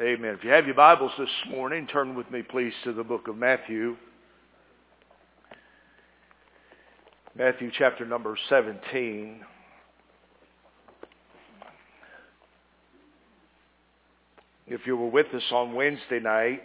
Amen. If you have your Bibles this morning, turn with me, please, to the book of Matthew. Matthew chapter number 17. If you were with us on Wednesday night,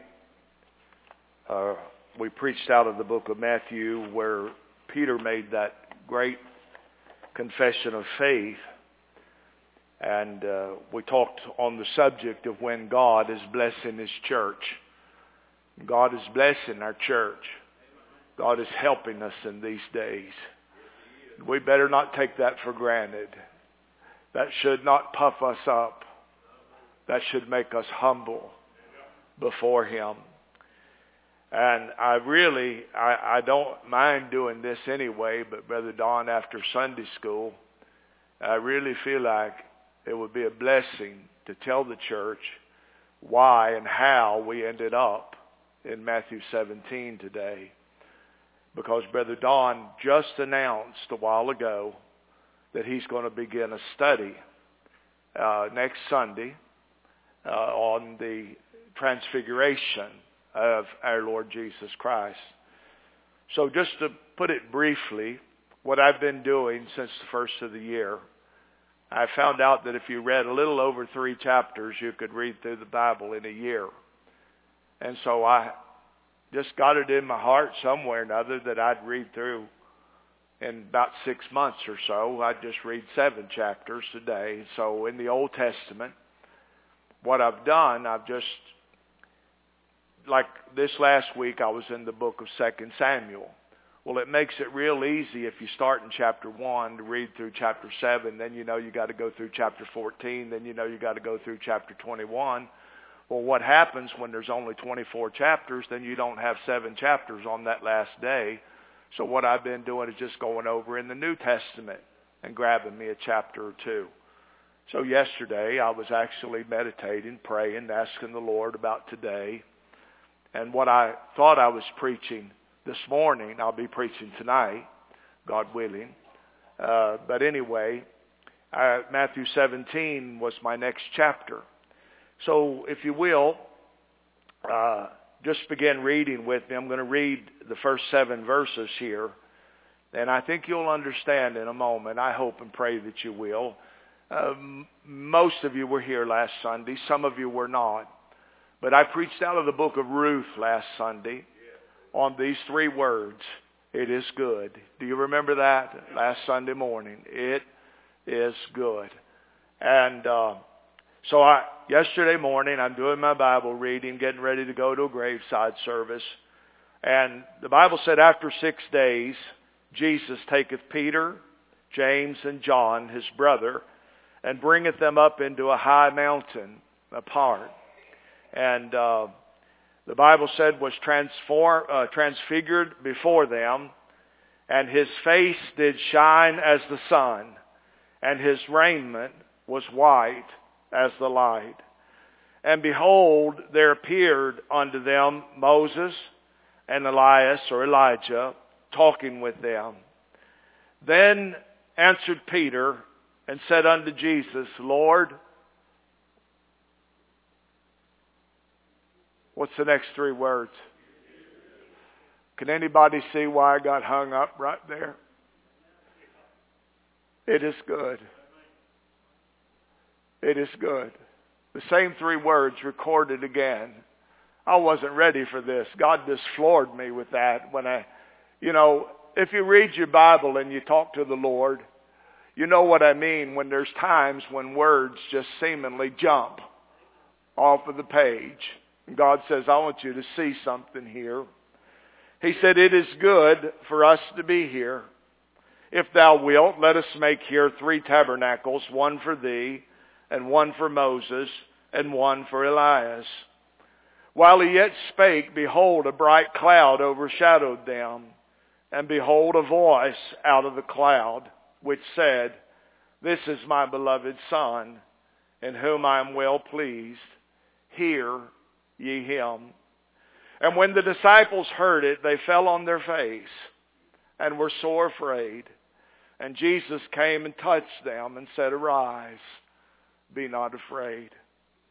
we preached out of the book of Matthew where Peter made that great confession of faith. And we talked on the subject of when God is blessing His church. God is blessing our church. God is helping us in these days. We better not take that for granted. That should not puff us up. That should make us humble before Him. And I don't mind doing this anyway, but Brother Don, after Sunday school, I really feel like it would be a blessing to tell the church why and how we ended up in Matthew 17 today. Because Brother Don just announced a while ago that he's going to begin a study next Sunday on the transfiguration of our Lord Jesus Christ. So just to put it briefly, what I've been doing since the first of the year, I found out that if you read a little over 3 chapters, you could read through the Bible in a year. And so I just got it in my heart somewhere or another that I'd read through in about 6 months or so. I'd just read 7 chapters a day. So in the Old Testament, what I've done, like this last week, I was in the book of 2 Samuel. Well, it makes it real easy if you start in chapter 1 to read through chapter 7. Then you know you got to go through chapter 14. Then you know you got to go through chapter 21. Well, what happens when there's only 24 chapters? Then you don't have 7 chapters on that last day. So what I've been doing is just going over in the New Testament and grabbing me a chapter or 2. So yesterday I was actually meditating, praying, asking the Lord about today. And what I thought I was preaching this morning, I'll be preaching tonight, God willing. But anyway, Matthew 17 was my next chapter. So if you will, just begin reading with me. I'm going to read the first 7 verses here. And I think you'll understand in a moment. I hope and pray that you will. Most of you were here last Sunday. Some of you were not. But I preached out of the book of Ruth last Sunday on these 3 words. It is good. Do you remember that last Sunday morning? It is good. And so yesterday morning, I'm doing my Bible reading, getting ready to go to a graveside service. And the Bible said after 6 days, Jesus taketh Peter, James, and John, his brother, and bringeth them up into a high mountain apart. And the Bible said was transfigured before them, and his face did shine as the sun, and his raiment was white as the light. And behold, there appeared unto them Moses and Elias, or Elijah, talking with them. Then answered Peter and said unto Jesus, Lord, what's the next 3 words? Can anybody see why I got hung up right there? It is good. It is good. The same 3 words recorded again. I wasn't ready for this. God just floored me with that. If you read your Bible and you talk to the Lord, you know what I mean when there's times when words just seemingly jump off of the page. God says, I want you to see something here. He said, it is good for us to be here. If thou wilt, let us make here 3 tabernacles, one for thee, and one for Moses, and one for Elias. While he yet spake, behold, a bright cloud overshadowed them. And behold, a voice out of the cloud, which said, This is my beloved Son, in whom I am well pleased. Hear ye him. And when the disciples heard it, they fell on their face and were sore afraid. And Jesus came and touched them and said, Arise, be not afraid.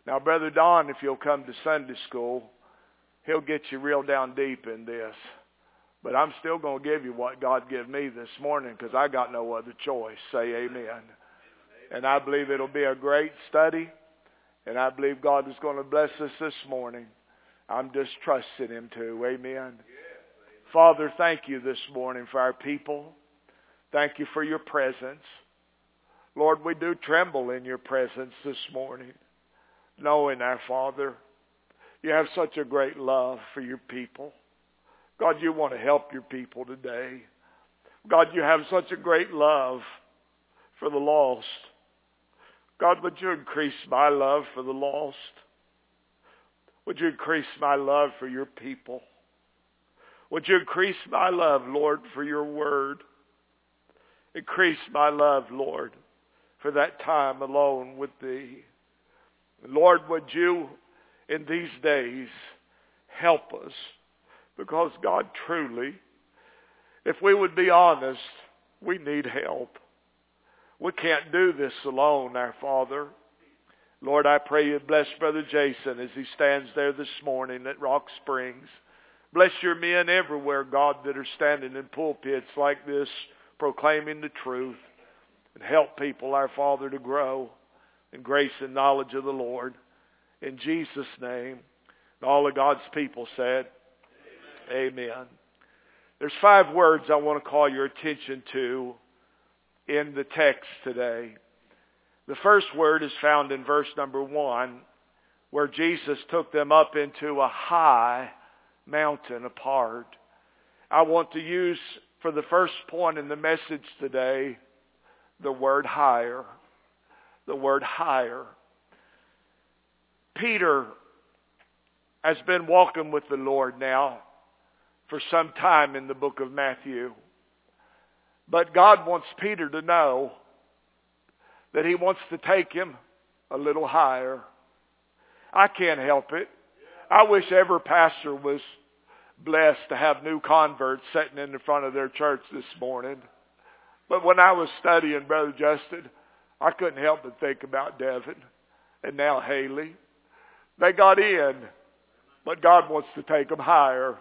Now, Brother Don, if you'll come to Sunday school, he'll get you real down deep in this. But I'm still going to give you what God gave me this morning because I got no other choice. Say amen. And I believe it'll be a great study. And I believe God is going to bless us this morning. I'm just trusting Him to. Amen. Father, thank you this morning for our people. Thank you for your presence. Lord, we do tremble in your presence this morning, knowing our Father, you have such a great love for your people. God, you want to help your people today. God, you have such a great love for the lost. God, would you increase my love for the lost? Would you increase my love for your people? Would you increase my love, Lord, for your word? Increase my love, Lord, for that time alone with thee. Lord, would you in these days help us? Because God, truly, if we would be honest, we need help. We can't do this alone, our Father. Lord, I pray you bless Brother Jason as he stands there this morning at Rock Springs. Bless your men everywhere, God, that are standing in pulpits like this, proclaiming the truth. And help people, our Father, to grow in grace and knowledge of the Lord. In Jesus' name. And all of God's people said, Amen. There's 5 words I want to call your attention to in the text today. The first word is found in verse number 1, where Jesus took them up into a high mountain apart. I want to use, for the first point in the message today, the word higher. The word higher. Peter has been walking with the Lord now for some time in the book of Matthew. But God wants Peter to know that He wants to take him a little higher. I can't help it. I wish every pastor was blessed to have new converts sitting in the front of their church this morning. But when I was studying, Brother Justin, I couldn't help but think about Devin and now Haley. They got in, but God wants to take them higher.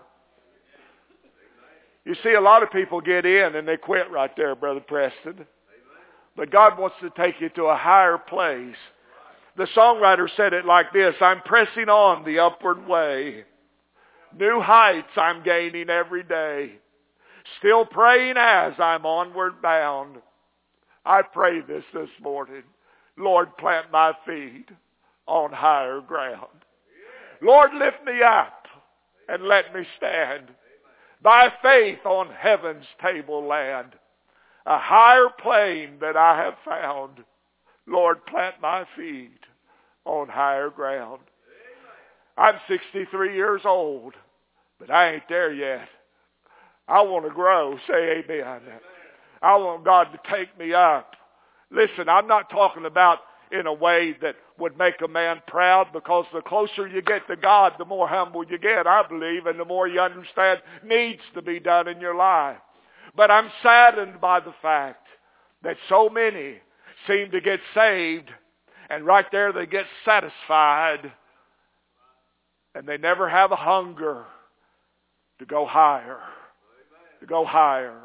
You see, a lot of people get in and they quit right there, Brother Preston. But God wants to take you to a higher place. The songwriter said it like this: I'm pressing on the upward way. New heights I'm gaining every day. Still praying as I'm onward bound. I pray this morning. Lord, plant my feet on higher ground. Lord, lift me up and let me stand by faith on heaven's tableland. A higher plane that I have found. Lord, plant my feet on higher ground. I'm 63 years old, but I ain't there yet. I want to grow. Say amen. I want God to take me up. Listen, I'm not talking about in a way that would make a man proud, because the closer you get to God, the more humble you get, I believe, and the more you understand needs to be done in your life. But I'm saddened by the fact that so many seem to get saved, and right there they get satisfied, and they never have a hunger to go higher. To go higher.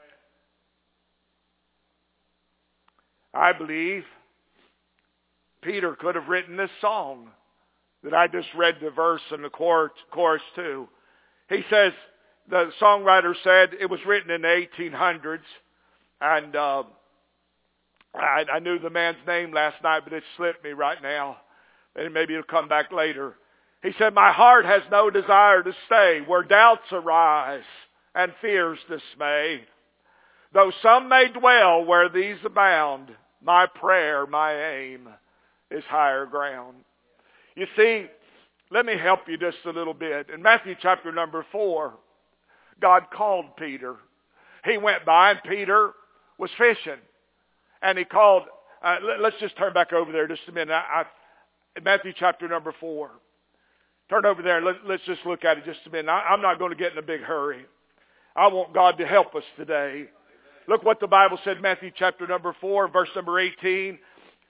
I believe Peter could have written this song that I just read the verse and the chorus to. He says, the songwriter said it was written in the 1800s, and I knew the man's name last night, but it slipped me right now, and maybe it'll come back later. He said, my heart has no desire to stay where doubts arise and fears dismay. Though some may dwell where these abound, my prayer, my aim is higher ground. You see, let me help you just a little bit. In Matthew chapter number 4, God called Peter. He went by and Peter was fishing. And he called, let's just turn back over there just a minute. In Matthew chapter number 4. Turn over there and let's just look at it just a minute. I'm not going to get in a big hurry. I want God to help us today. Look what the Bible said, Matthew chapter number 4, verse number 18.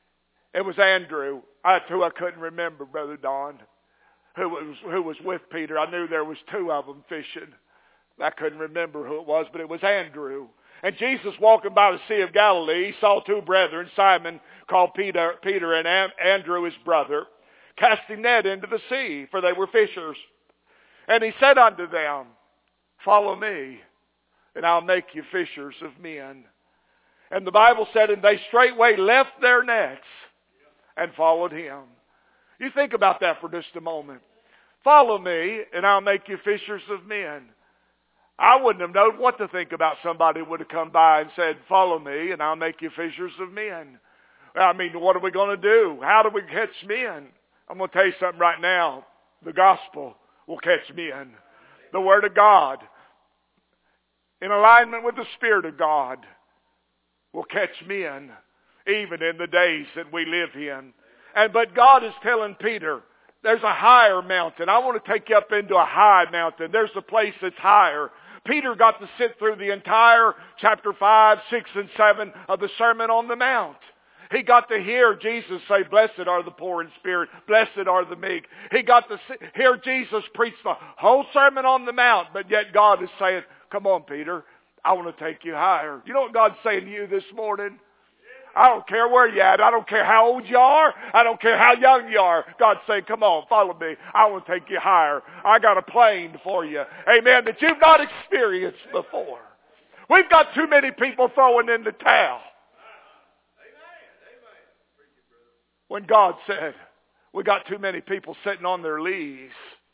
It was Andrew. That's who I couldn't remember, Brother Don, who was with Peter. I knew there was two of them fishing. I couldn't remember who it was, but it was Andrew. And Jesus, walking by the Sea of Galilee, saw two brethren, Simon, called Peter, and Andrew, his brother, casting net into the sea, for they were fishers. And he said unto them, Follow me, and I'll make you fishers of men. And the Bible said, and they straightway left their nets and followed him. You think about that for just a moment. Follow me, and I'll make you fishers of men. I wouldn't have known what to think about somebody who would have come by and said, Follow me, and I'll make you fishers of men. I mean, what are we going to do? How do we catch men? I'm going to tell you something right now. The gospel will catch men. The Word of God, in alignment with the Spirit of God, will catch men, even in the days that we live in. But God is telling Peter, there's a higher mountain. I want to take you up into a high mountain. There's a place that's higher. Peter got to sit through the entire chapter 5, 6, and 7 of the Sermon on the Mount. He got to hear Jesus say, Blessed are the poor in spirit, blessed are the meek. He got to hear Jesus preach the whole Sermon on the Mount, but yet God is saying, Come on, Peter, I want to take you higher. You know what God's saying to you this morning? I don't care where you're at. I don't care how old you are. I don't care how young you are. God's saying, come on, follow me. I want to take you higher. I got a plane for you. Amen. That you've not experienced before. We've got too many people throwing in the towel. When God said, we got too many people sitting on their leaves,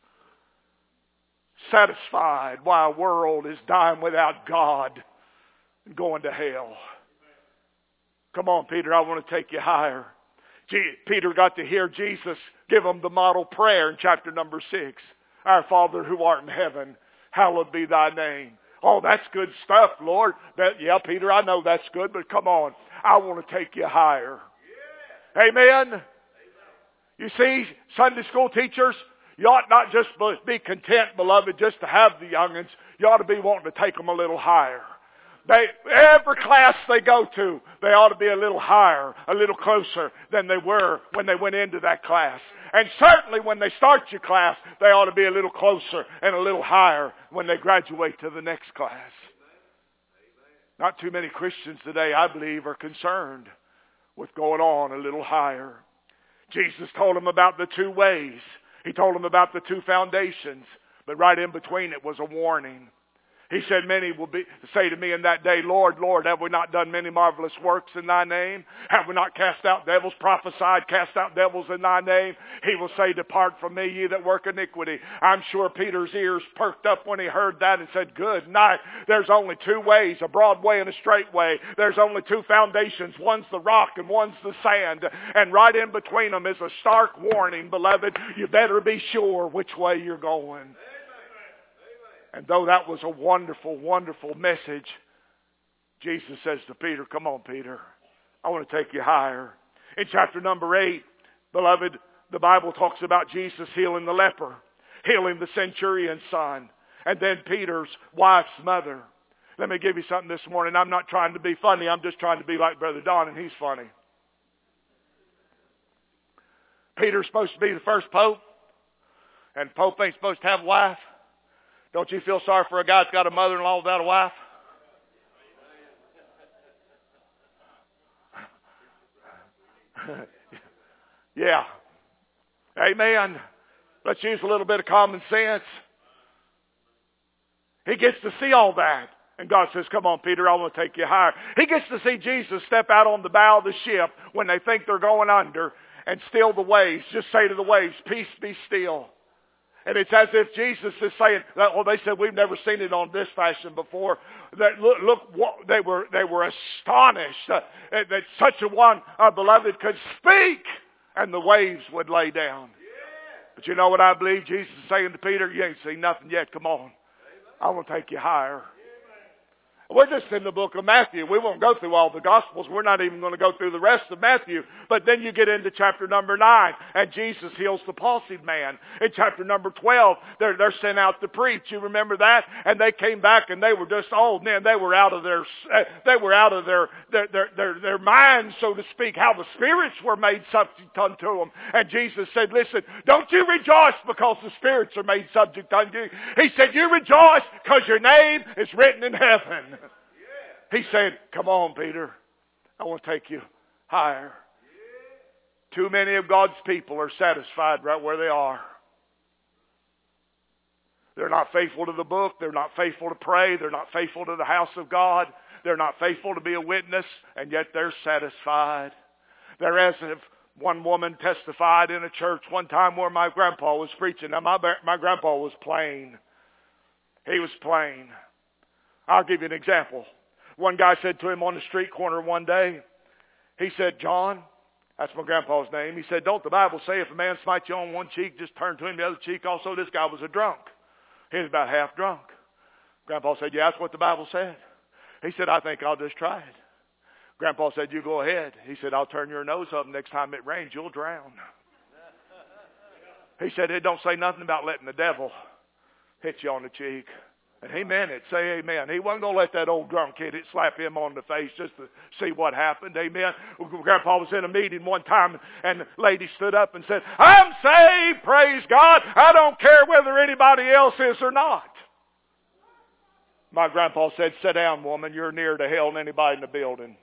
satisfied while a world is dying without God and going to hell. Come on, Peter, I want to take you higher. Peter got to hear Jesus give him the model prayer in chapter number 6. Our Father who art in heaven, hallowed be thy name. Oh, that's good stuff, Lord. Yeah, Peter, I know that's good, but come on. I want to take you higher. Yeah. Amen? You see, Sunday school teachers, you ought not just be content, beloved, just to have the young'uns. You ought to be wanting to take them a little higher. Every class they go to, they ought to be a little higher, a little closer than they were when they went into that class. And certainly when they start your class, they ought to be a little closer and a little higher when they graduate to the next class. Not too many Christians today, I believe, are concerned with going on a little higher. Jesus told them about the two ways. He told them about the two foundations. But right in between it was a warning. He said, many will say to me in that day, Lord, Lord, have we not done many marvelous works in thy name? Have we not cast out devils, prophesied, cast out devils in thy name? He will say, depart from me, ye that work iniquity. I'm sure Peter's ears perked up when he heard that and said, good night. There's only two ways, a broad way and a straight way. There's only two foundations. One's the rock and one's the sand. And right in between them is a stark warning, beloved. You better be sure which way you're going. And though that was a wonderful, wonderful message, Jesus says to Peter, come on, Peter, I want to take you higher. In chapter number 8, beloved, the Bible talks about Jesus healing the leper, healing the centurion's son, and then Peter's wife's mother. Let me give you something this morning. I'm not trying to be funny. I'm just trying to be like Brother Don, and he's funny. Peter's supposed to be the first pope, and Pope ain't supposed to have a wife. Don't you feel sorry for a guy that's got a mother-in-law without a wife? Yeah. Amen. Let's use a little bit of common sense. He gets to see all that. And God says, come on, Peter, I want to take you higher. He gets to see Jesus step out on the bow of the ship when they think they're going under and still the waves. Just say to the waves, peace, be still. And it's as if Jesus is saying, well, they said, we've never seen it on this fashion before. That look, they were astonished that such a one, beloved, could speak and the waves would lay down. But you know what I believe Jesus is saying to Peter? You ain't seen nothing yet. Come on. I want to take you higher. We're just in the book of Matthew. We won't go through all the Gospels. We're not even going to go through the rest of Matthew. But then you get into chapter number 9, and Jesus heals the palsied man. In chapter number 12, they're sent out to preach. You remember that? And they came back, and they were just, oh man, they were out of their minds, so to speak, how the spirits were made subject unto them. And Jesus said, listen, don't you rejoice because the spirits are made subject unto you. He said, you rejoice because your name is written in heaven. He said, come on, Peter. I want to take you higher. Too many of God's people are satisfied right where they are. They're not faithful to the book. They're not faithful to pray. They're not faithful to the house of God. They're not faithful to be a witness, and yet they're satisfied. They're as if one woman testified in a church one time where my grandpa was preaching. Now, my grandpa was plain. He was plain. I'll give you an example. One guy said to him on the street corner one day, he said, John, that's my grandpa's name. He said, don't the Bible say if a man smites you on one cheek, just turn to him the other cheek? Also, this guy was a drunk. He was about half drunk. Grandpa said, yeah, that's what the Bible said. He said, I think I'll just try it. Grandpa said, you go ahead. He said, I'll turn your nose up. Next time it rains, you'll drown. He said, it don't say nothing about letting the devil hit you on the cheek. And he meant it. Say amen. He wasn't going to let that old drunk kid slap him on the face just to see what happened. Amen. Grandpa was in a meeting one time, and the lady stood up and said, I'm saved, praise God. I don't care whether anybody else is or not. My grandpa said, sit down, woman. You're nearer to hell than anybody in the building.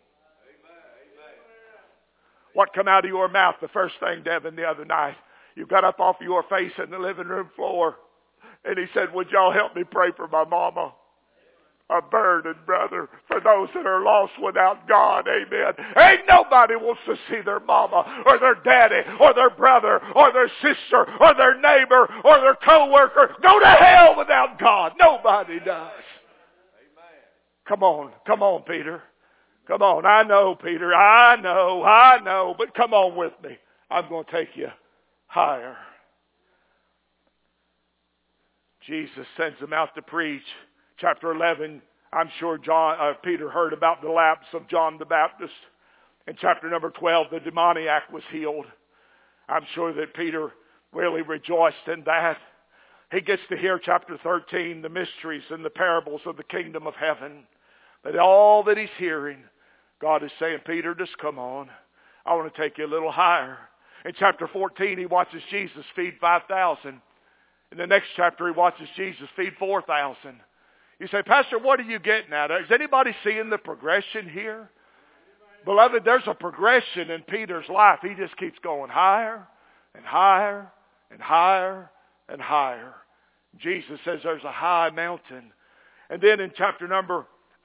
What come out of your mouth the first thing, Devin, the other night? You got up off your face in the living room floor. And he said, would y'all help me pray for my mama? A burden, brother, for those that are lost without God. Amen. Ain't nobody wants to see their mama or their daddy or their brother or their sister or their neighbor or their co-worker go to hell without God. Nobody does. Come on, Peter. Come on. I know, Peter. I know. But come on with me. I'm going to take you higher. Jesus sends them out to preach. Chapter 11, I'm sure Peter heard about the lapse of John the Baptist. In chapter number 12, the demoniac was healed. I'm sure that Peter really rejoiced in that. He gets to hear chapter 13, the mysteries and the parables of the kingdom of heaven. But all that he's hearing, God is saying, Peter, just come on. I want to take you a little higher. In chapter 14, he watches Jesus feed 5,000. In the next chapter, he watches Jesus feed 4,000. You say, Pastor, what are you getting at? Is anybody seeing the progression here? Beloved, there's a progression in Peter's life. He just keeps going higher and higher and higher and higher. Jesus says there's a high mountain. And then in chapter number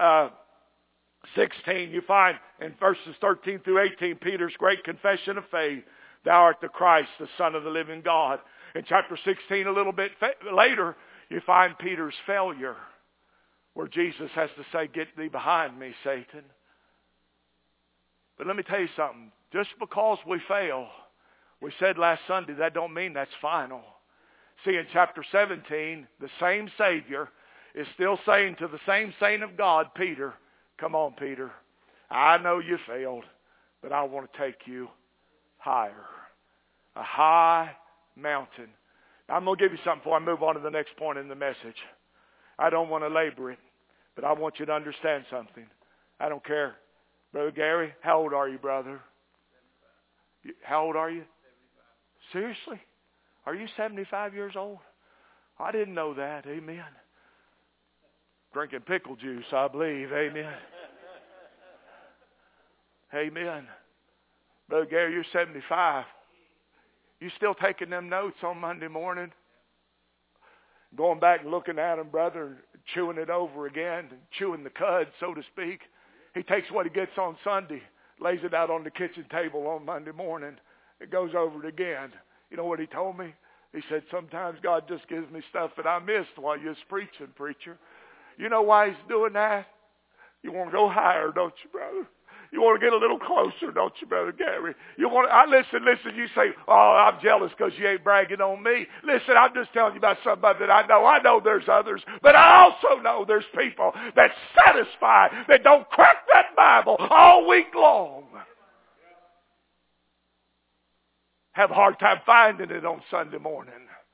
16, you find in verses 13 through 18, Peter's great confession of faith. Thou art the Christ, the Son of the living God. In chapter 16, a little bit later, you find Peter's failure, where Jesus has to say, get thee behind me, Satan. But let me tell you something. Just because we fail, we said last Sunday, that don't mean that's final. See, in chapter 17, the same Savior is still saying to the same saint of God, Peter, come on, Peter. I know you failed, but I want to take you higher. A high mountain. Now, I'm going to give you something before I move on to the next point in the message. I don't want to labor it, but I want you to understand something. I don't care. Brother Gary, how old are you, brother? How old are you? 75. Seriously? Are you 75 years old? I didn't know that. Amen. Drinking pickle juice, I believe. Amen. Amen. Brother Gary, you're 75. You still taking them notes on Monday morning? Going back and looking at them, brother, and chewing it over again, and chewing the cud, so to speak. He takes what he gets on Sunday, lays it out on the kitchen table on Monday morning. It goes over it again. You know what he told me? He said, sometimes God just gives me stuff that I missed while you was preaching, preacher. You know why he's doing that? You want to go higher, don't you, brother? You want to get a little closer, don't you, Brother Gary? Listen, you say, oh, I'm jealous because you ain't bragging on me. Listen, I'm just telling you about somebody that I know. I know there's others, but I also know there's people that's satisfied, that don't crack that Bible all week long. Have a hard time finding it on Sunday morning.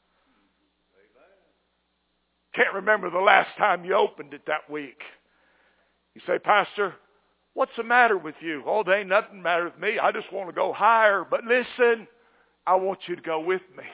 Can't remember the last time you opened it that week. You say, Pastor, what's the matter with you? Oh, there ain't nothing the matter with me. I just want to go higher. But listen, I want you to go with me.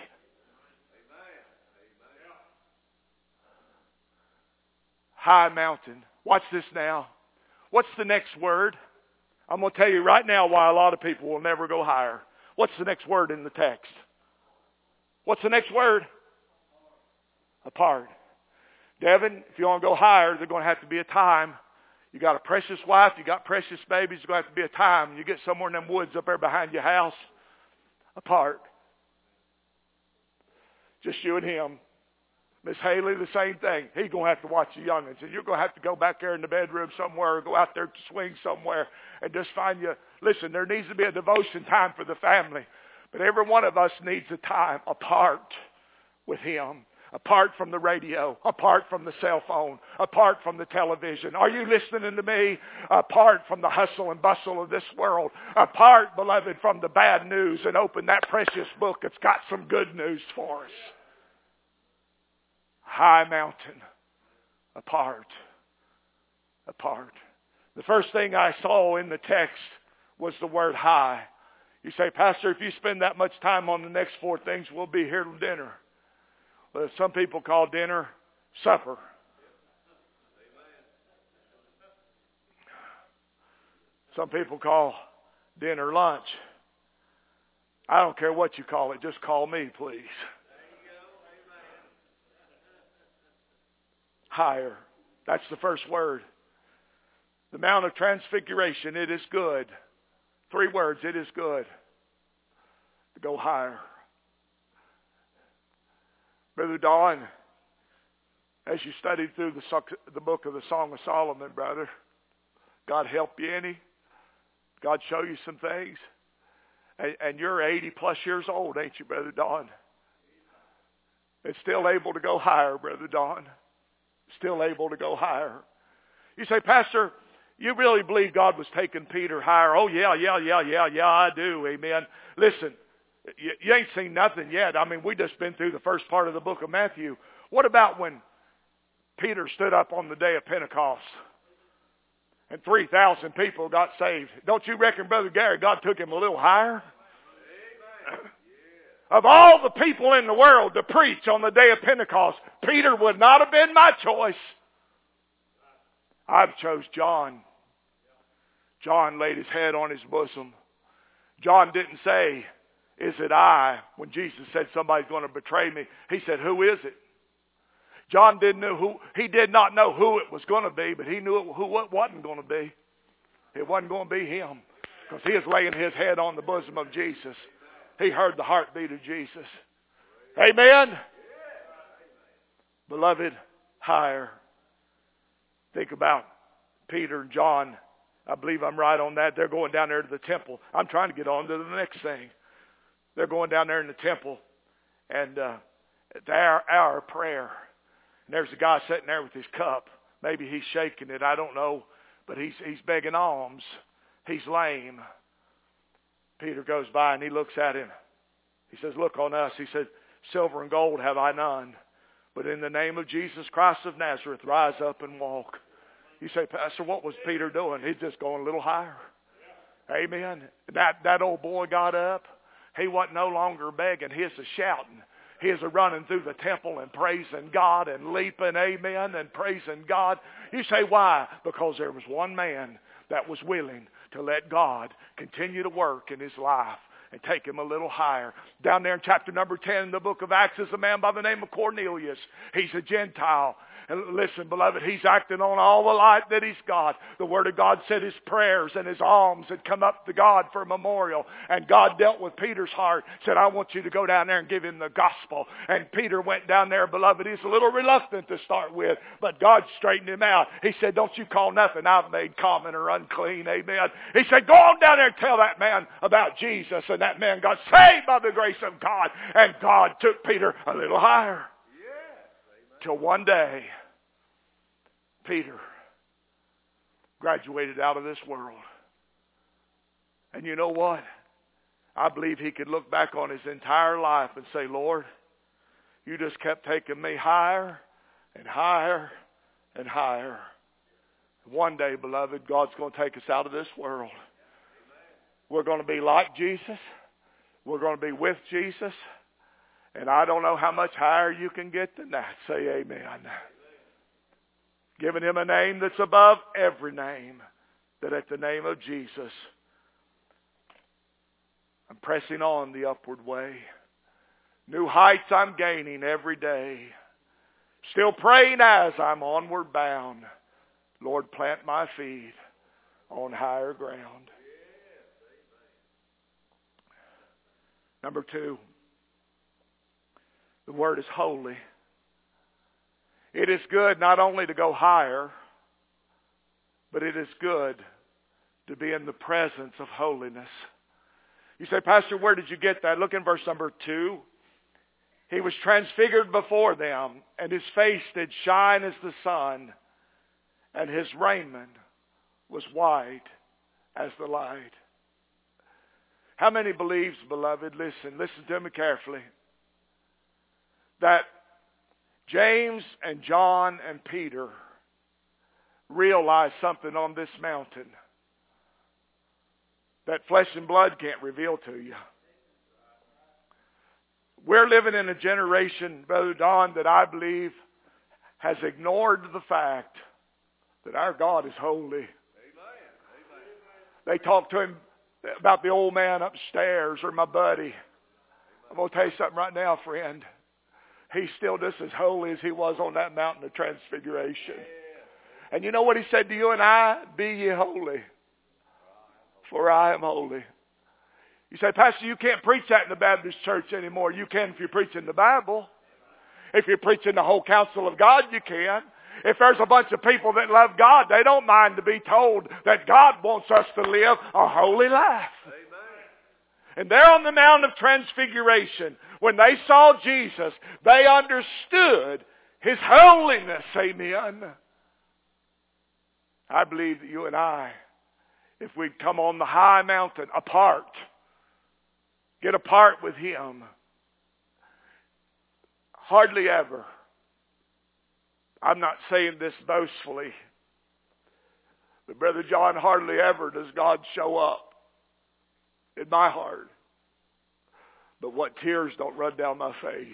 High mountain. Watch this now. What's the next word? I'm going to tell you right now why a lot of people will never go higher. What's the next word in the text? What's the next word? Apart. Devin, if you want to go higher, there's going to have to be a time. You got a precious wife, you got precious babies, there's going to have to be a time. You get somewhere in them woods up there behind your house, apart. Just you and him. Miss Haley, the same thing. He's going to have to watch the youngins. And you're going to have to go back there in the bedroom somewhere or go out there to swing somewhere and just find you. Listen, there needs to be a devotion time for the family. But every one of us needs a time apart with him. Apart from the radio, apart from the cell phone, apart from the television. Are you listening to me? Apart from the hustle and bustle of this world. Apart, beloved, from the bad news, and open that precious book. It's got some good news for us. High mountain. Apart. Apart. The first thing I saw in the text was the word high. You say, Pastor, if you spend that much time on the next four things, we'll be here till dinner. Well, some people call dinner supper. Some people call dinner lunch. I don't care what you call it. Just call me, please. Higher. That's the first word. The Mount of Transfiguration, it is good. 3 words, it is good to go higher. Brother Don, as you studied through the book of the Song of Solomon, brother, God help you any? God show you some things? And you're 80 plus years old, ain't you, Brother Don? And still able to go higher, Brother Don. Still able to go higher. You say, Pastor, you really believe God was taking Peter higher? Oh, yeah, I do, amen. Listen. You ain't seen nothing yet. I mean, we just been through the first part of the book of Matthew. What about when Peter stood up on the day of Pentecost and 3,000 people got saved? Don't you reckon, Brother Gary, God took him a little higher? Of all the people in the world to preach on the day of Pentecost, Peter would not have been my choice. I've chose John. John laid his head on his bosom. John didn't say, is it I? When Jesus said somebody's going to betray me, he said, who is it? John did not know who it was going to be, but he knew who it wasn't going to be. It wasn't going to be him, because he was laying his head on the bosom of Jesus. He heard the heartbeat of Jesus. Amen? Beloved, higher. Think about Peter and John. I believe I'm right on that. They're going down there to the temple. I'm trying to get on to the next thing. They're going down there in the temple, and at the hour of prayer, and there's a guy sitting there with his cup. Maybe he's shaking it, I don't know, but he's begging alms. He's lame. Peter goes by and he looks at him. He says, look on us. He said, silver and gold have I none, but in the name of Jesus Christ of Nazareth, rise up and walk. You say, Pastor, what was Peter doing? He's just going a little higher. Amen. That old boy got up. He wasn't no longer begging. He was shouting. He was running through the temple and praising God and leaping, amen, and praising God. You say, why? Because there was one man that was willing to let God continue to work in his life. and take him a little higher. Down there in chapter number 10 in the book of Acts is a man by the name of Cornelius. He's a Gentile. And listen, beloved, he's acting on all the light that he's got. The Word of God said his prayers and his alms had come up to God for a memorial. And God dealt with Peter's heart, said, I want you to go down there and give him the gospel. And Peter went down there, beloved. He's a little reluctant to start with, but God straightened him out. He said, don't you call nothing I've made common or unclean. Amen. He said, go on down there and tell that man about Jesus. And that man got saved by the grace of God. And God took Peter a little higher. Till one day, Peter graduated out of this world. And you know what? I believe he could look back on his entire life and say, Lord, you just kept taking me higher and higher and higher. One day, beloved, God's going to take us out of this world. We're going to be like Jesus. We're going to be with Jesus. And I don't know how much higher you can get than that. Say amen. Giving him a name that's above every name. That at the name of Jesus, I'm pressing on the upward way. New heights I'm gaining every day. Still praying as I'm onward bound. Lord, plant my feet on higher ground. Number 2. The word is holy. It is good not only to go higher, but it is good to be in the presence of holiness. You say, Pastor, where did you get that? Look in verse number 2. He was transfigured before them, and his face did shine as the sun, and his raiment was white as the light. How many believes, beloved, listen to me carefully, that James and John and Peter realized something on this mountain that flesh and blood can't reveal to you. We're living in a generation, Brother Don, that I believe has ignored the fact that our God is holy. They talk to him about the old man upstairs or my buddy. I'm going to tell you something right now, friend. He's still just as holy as he was on that mountain of transfiguration. And you know what he said to you and I? Be ye holy, for I am holy. You say, Pastor, you can't preach that in the Baptist church anymore. You can if you're preaching the Bible. If you're preaching the whole counsel of God, you can. If there's a bunch of people that love God, they don't mind to be told that God wants us to live a holy life. Amen. And there on the Mount of Transfiguration, when they saw Jesus, they understood his holiness. Amen. I believe that you and I, if we'd come on the high mountain apart, get apart with him, hardly ever, I'm not saying this boastfully, but Brother John, hardly ever does God show up in my heart. But what tears don't run down my face.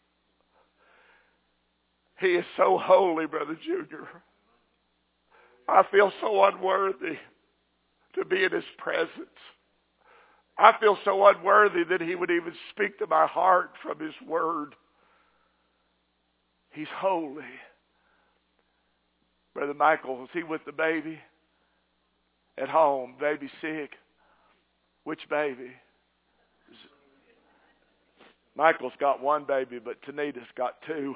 He is so holy, Brother Junior. I feel so unworthy to be in his presence. I feel so unworthy that he would even speak to my heart from his word. He's holy. Brother Michael, was he with the baby? At home, baby sick. Which baby? Michael's got one baby, but Tanita's got two.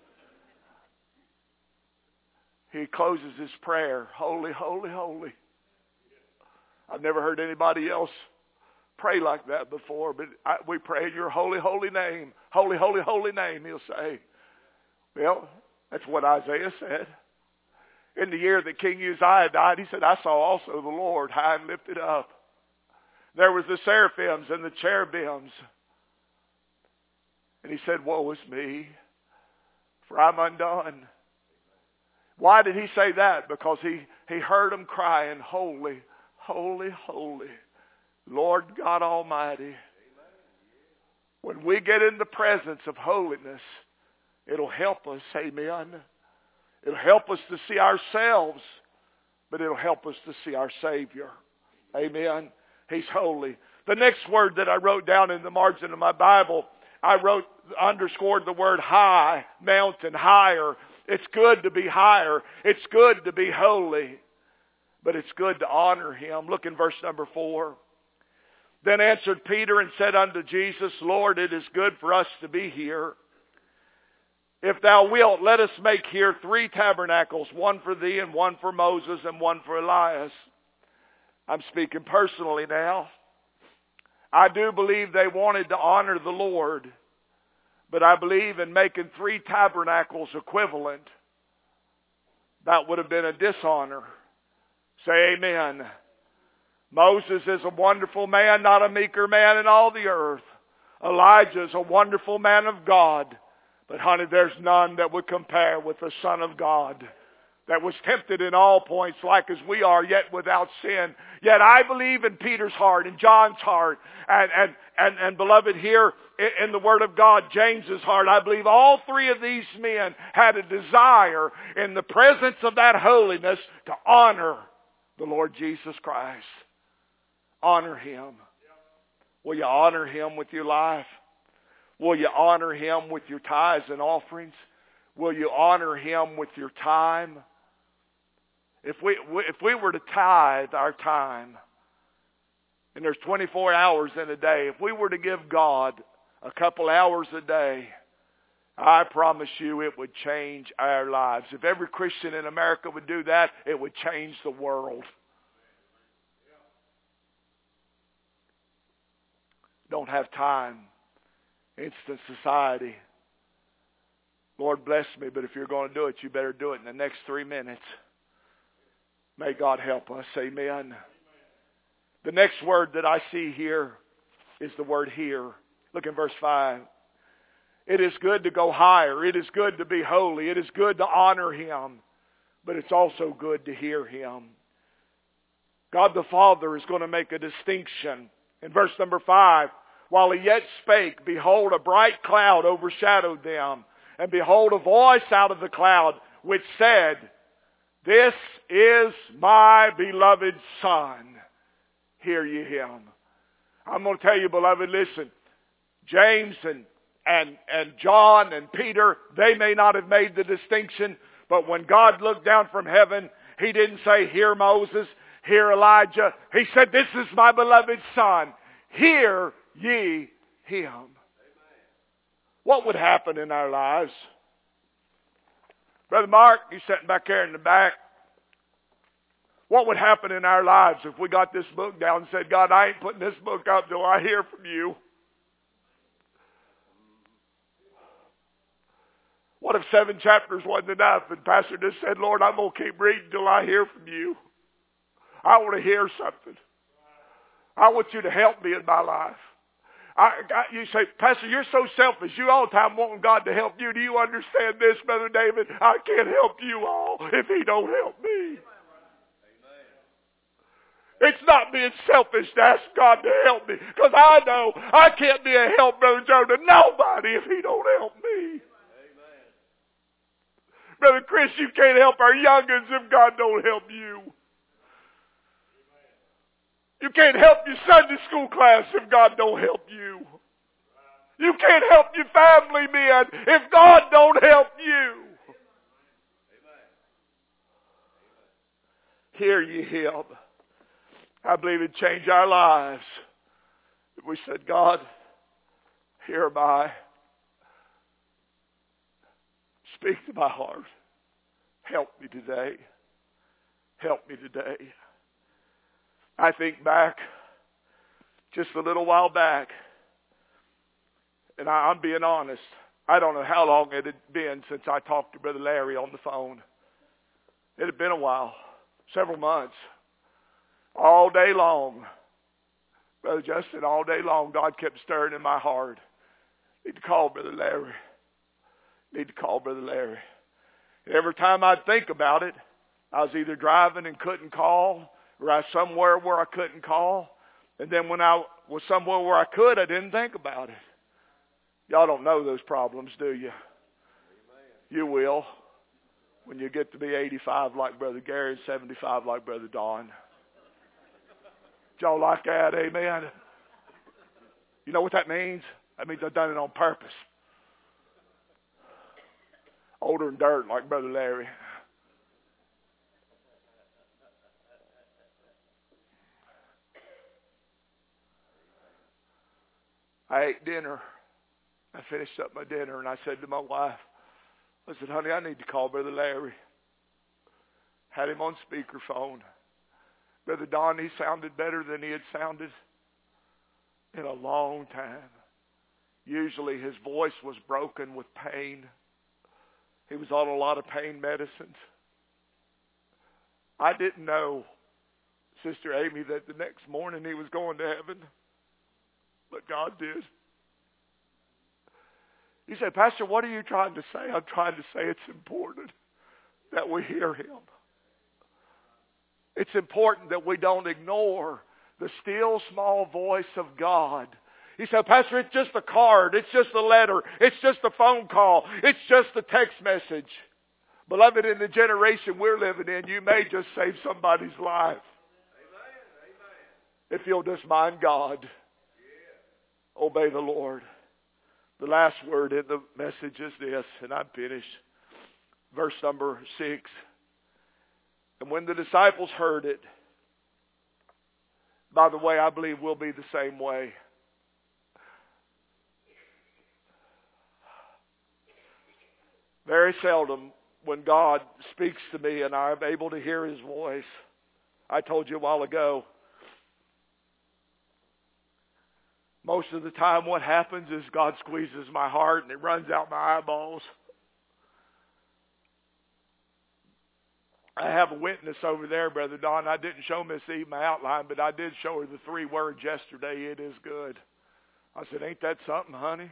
He closes his prayer, holy, holy, holy. I've never heard anybody else pray like that before, but we pray in your holy, holy name. Holy, holy, holy name, he'll say. Well, that's what Isaiah said. In the year that King Uzziah died, he said, I saw also the Lord high and lifted up. There was the seraphims and the cherubims. And he said, woe is me, for I'm undone. Why did he say that? Because he heard them crying, holy, holy, holy, Lord God Almighty. When we get in the presence of holiness, it'll help us, amen. It'll help us to see ourselves, but it'll help us to see our Savior. Amen. He's holy. The next word that I wrote down in the margin of my Bible, underscored the word high, mountain, higher. It's good to be higher. It's good to be holy. But it's good to honor Him. Look in verse number 4. Then answered Peter and said unto Jesus, Lord, it is good for us to be here. If thou wilt, let us make here 3 tabernacles, one for thee and one for Moses and one for Elias. I'm speaking personally now. I do believe they wanted to honor the Lord, but I believe in making 3 tabernacles equivalent, that would have been a dishonor. Say amen. Moses is a wonderful man, not a meeker man in all the earth. Elijah is a wonderful man of God. But honey, there's none that would compare with the Son of God, that was tempted in all points like as we are, yet without sin. Yet I believe in Peter's heart and John's heart and beloved here in the Word of God, James's heart. I believe all 3 of these men had a desire in the presence of that holiness to honor the Lord Jesus Christ. Honor Him. Will you honor Him with your life? Will you honor Him with your tithes and offerings? Will you honor Him with your time? If we were to tithe our time, and there's 24 hours in a day, if we were to give God a couple hours a day, I promise you it would change our lives. If every Christian in America would do that, it would change the world. Don't have time. Instant society. Lord bless me, but if you're going to do it, you better do it in the next 3 minutes. May God help us. Amen. The next word that I see here is the word here. Look in verse 5. It is good to go higher. It is good to be holy. It is good to honor Him. But it's also good to hear Him. God the Father is going to make a distinction. In verse number 5, while He yet spake, behold, a bright cloud overshadowed them. And behold, a voice out of the cloud, which said, This is my beloved Son. Hear ye Him. I'm going to tell you, beloved, listen. James and John and Peter, they may not have made the distinction, but when God looked down from heaven, He didn't say, Hear Moses, hear Elijah. He said, This is my beloved Son. Hear ye Him. What would happen in our lives? Brother Mark, you sitting back there in the back. What would happen in our lives if we got this book down and said, God, I ain't putting this book out till I hear from you? What if 7 chapters wasn't enough and Pastor just said, Lord, I'm going to keep reading till I hear from you. I want to hear something. I want you to help me in my life. You say, Pastor, you're so selfish. You all the time wanting God to help you. Do you understand this, Brother David? I can't help you all if He don't help me. It's not being selfish to ask God to help me, because I know I can't be a help, Brother Joe, to nobody if He don't help me. Amen. Brother Chris, you can't help our youngins if God don't help you. You can't help your Sunday school class if God don't help you. You can't help your family men if God don't help you. Hear ye Him. I believe it'd change our lives if we said, God, here am I. Speak to my heart. Help me today. Help me today. I think back, just a little while back, and I'm being honest, I don't know how long it had been since I talked to Brother Larry on the phone. It had been a while, several months. All day long, Brother Justin, all day long, God kept stirring in my heart. Need to call Brother Larry. Need to call Brother Larry. And every time I'd think about it, I was either driving and couldn't call, or I was somewhere where I couldn't call. And then when I was somewhere where I could, I didn't think about it. Y'all don't know those problems, do you? You will when you get to be 85 like Brother Gary and 75 like Brother Don. Y'all like that? Amen. You know what that means? That means I've done it on purpose. Older than dirt, like Brother Larry. I ate dinner. I finished up my dinner, and I said to my wife, I said, honey, I need to call Brother Larry. Had him on speakerphone. Brother Don, he sounded better than he had sounded in a long time. Usually his voice was broken with pain. He was on a lot of pain medicines. I didn't know, Sister Amy, that the next morning he was going to heaven. But God did. You say, Pastor, what are you trying to say? I'm trying to say it's important that we hear him. It's important that we don't ignore the still small voice of God. You say, Pastor, it's just a card. It's just a letter. It's just a phone call. It's just a text message. Beloved, in the generation we're living in, you may just save somebody's life. If you'll just mind God. Obey the Lord. The last word in the message is this, and I'm finished. Verse number 6. And when the disciples heard it, by the way, I believe we'll be the same way. Very seldom when God speaks to me and I'm able to hear his voice. I told you a while ago, most of the time what happens is God squeezes my heart and it runs out my eyeballs. I have a witness over there, Brother Don. I didn't show Miss Eve my outline, but I did show her the 3 words yesterday. It is good. I said, ain't that something, honey?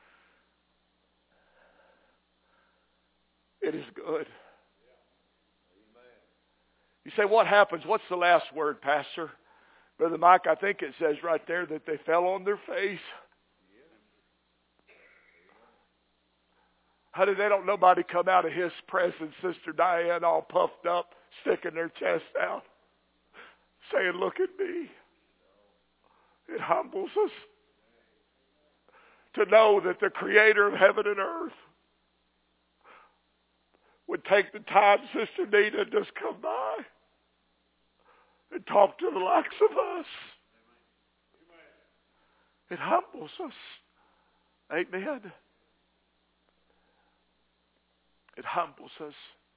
It is good. You say, what happens? What's the last word, Pastor? Brother Mike, I think it says right there that they fell on their face. Honey, they don't nobody come out of his presence, Sister Diane, all puffed up, sticking their chest out, saying, look at me. It humbles us to know that the Creator of heaven and earth would take the time, Sister Nina, just come by and talk to the likes of us. It humbles us. Amen. It humbles us.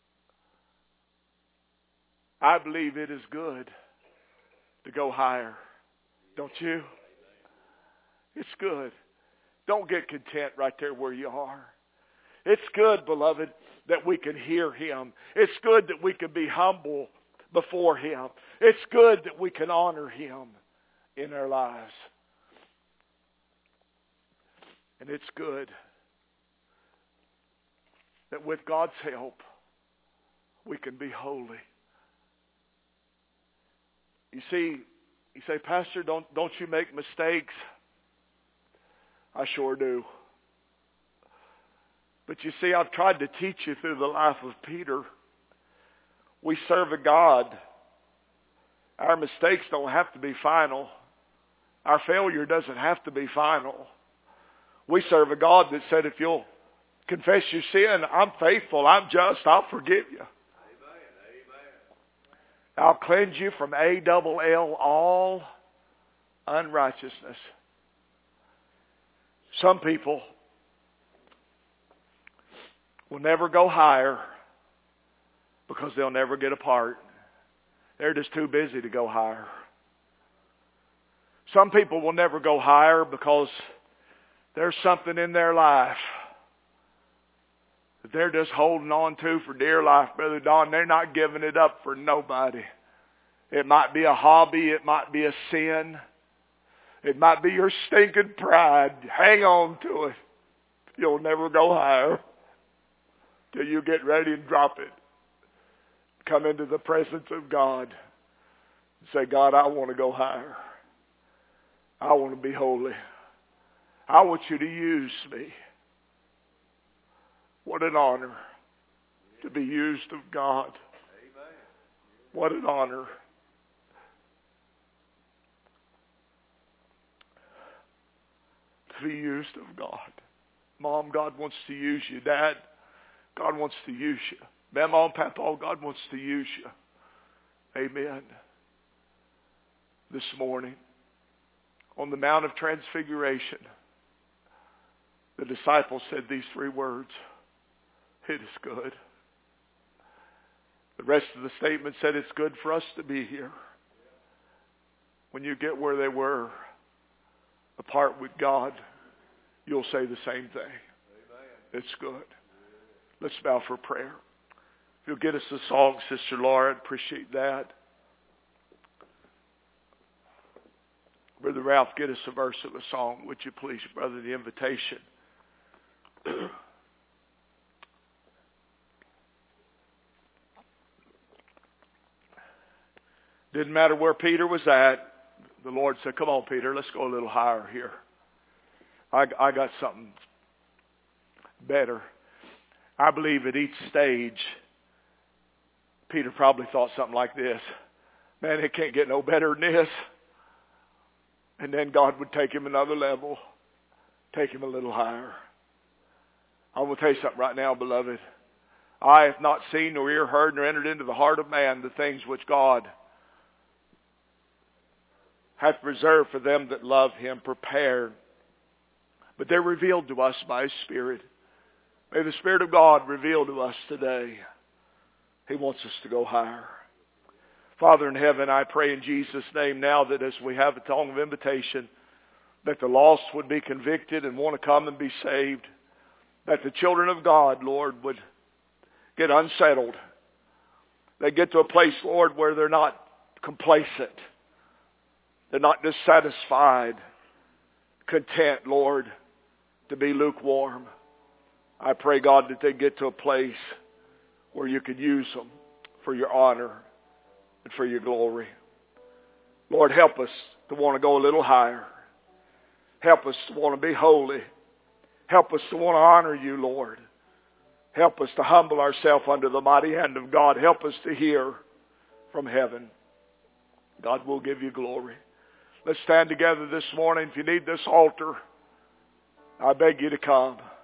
I believe it is good to go higher. Don't you? It's good. Don't get content right there where you are. It's good, beloved, that we can hear him. It's good that we can be humble before him. It's good that we can honor him in our lives. And it's good that with God's help, we can be holy. You see, you say, Pastor, don't you make mistakes? I sure do. But you see, I've tried to teach you through the life of Peter. We serve a God. Our mistakes don't have to be final. Our failure doesn't have to be final. We serve a God that said, if you'll confess your sin, I'm faithful, I'm just, I'll forgive you. I'll cleanse you from all unrighteousness. Some people will never go higher because they'll never get a part. They're just too busy to go higher. Some people will never go higher because there's something in their life that they're just holding on to for dear life, Brother Don. They're not giving it up for nobody. It might be a hobby. It might be a sin. It might be your stinking pride. Hang on to it. You'll never go higher till you get ready and drop it. Come into the presence of God and say, God, I want to go higher. I want to be holy. I want you to use me. What an honor to be used of God. What an honor. to be used of God. Mom, God wants to use you. Dad, God wants to use you. Mama and Papa, God wants to use you. Amen. This morning, on the Mount of Transfiguration, the disciples said these three words, "It is good." The rest of the statement said, "It's good for us to be here." When you get where they were, apart with God, you'll say the same thing. It's good. Let's bow for prayer. If you'll get us a song, Sister Laura, I'd appreciate that. Brother Ralph, get us a verse of a song, would you please, brother, the invitation. Didn't matter where Peter was at. The Lord said, "Come on, Peter, let's go a little higher here. I got something better." I believe at each stage, Peter probably thought something like this: "Man, it can't get no better than this." And then God would take him another level, take him a little higher. I will tell you something right now, beloved. I have not seen nor ear heard nor entered into the heart of man the things which God hath reserved for them that love him, prepared. But they're revealed to us by his Spirit. May the Spirit of God reveal to us today. He wants us to go higher. Father in heaven, I pray in Jesus' name now that as we have a song of invitation, that the lost would be convicted and want to come and be saved. That the children of God, Lord, would get unsettled. They get to a place, Lord, where they're not complacent. They're not dissatisfied, content, Lord, to be lukewarm. I pray, God, that they get to a place where you could use them for your honor and for your glory. Lord, help us to want to go a little higher. Help us to want to be holy. Help us to want to honor you, Lord. Help us to humble ourselves under the mighty hand of God. Help us to hear from heaven. God will give you glory. Let's stand together this morning. If you need this altar, I beg you to come.